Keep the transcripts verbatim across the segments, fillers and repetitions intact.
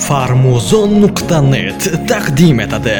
farmuzon nuqta net taqdim etadi.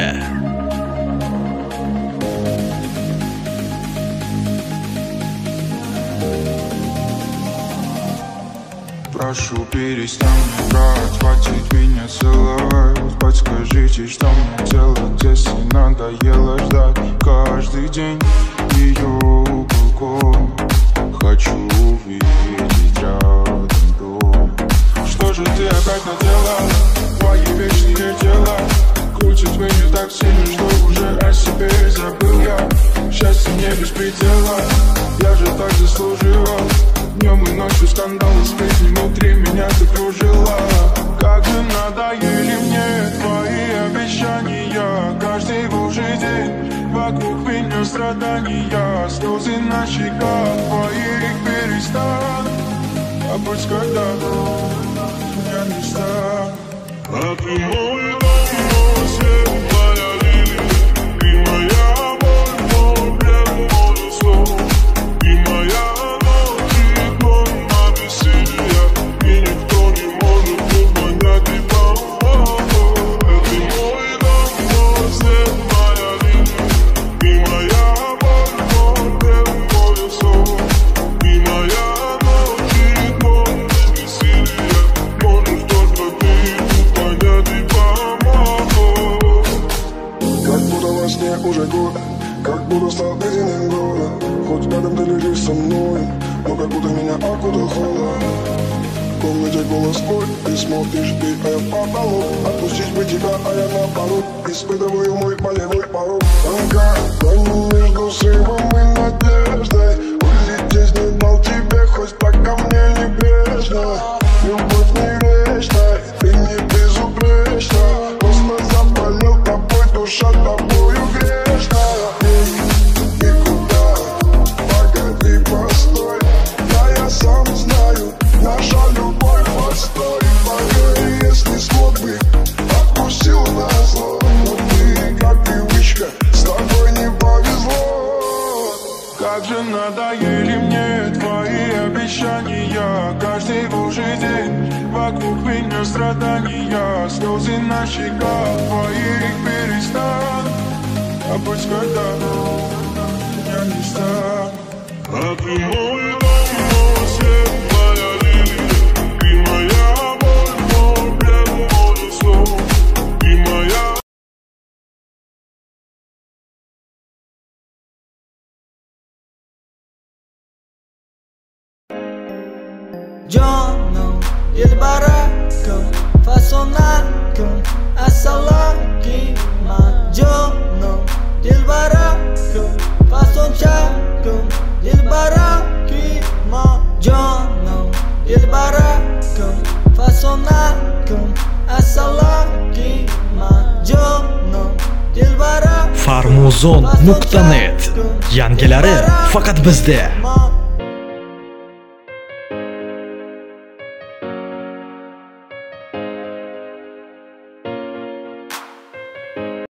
Прошу, перестаньте брать, хватит меня целовать. Подскажите, что мне делать, если надоело ждать каждый день ее уголком. Хочу увидеть рядом дом. Что же ты опять наделала? Твои вечные дела крутят меня так сильно, что уже о себе забыл я. Счастье мне без предела, я же так заслужила. Днем и ночью скандалы, сплетни внутри меня закружила. Как же надоели мне твои обещания. Каждый божий день вокруг меня страдания. Слезы на щеках твоих перестанут. А пусть когда-то я не стану. А ты мой дом, свет, моя лилия. Ты моя боль, мой плен, мой сон. Ты моя уже год, как будто стал ледяным городом. Хоть рядом ты лежишь со мной, но как будто меня окутал холод. В комнате голос твой, ты смотришь, ты, а я в потолок. Отпустить бы тебя, а я наоборот испытываю мой болевой порог. Тонка грань между срывом и надеждой. Улететь не дал тебе, хоть так ко мне небрежно. Любовь не вечная, ты не безупречна. Просто заболел тобой, душа тобою грешна. Как же надоели мне твои обещания. Каждый божий день вокруг меня страдания. Слезы на щеках твоих перестанут. А пусть когда-то я не стану. А ты мой дом, мой свет, моя лилия. Ты моя боль, мой плен, мой сон. Ты моя. Canım, dilbarakum, fasonakum, asalakim. Canım, dilbarakum, fasonchakum, dilbarakim. Canım, dilbarakum, fasonakum, asalakim. Canım, dilbarakum. farmuzon nuqta net yangilari faqat bizda.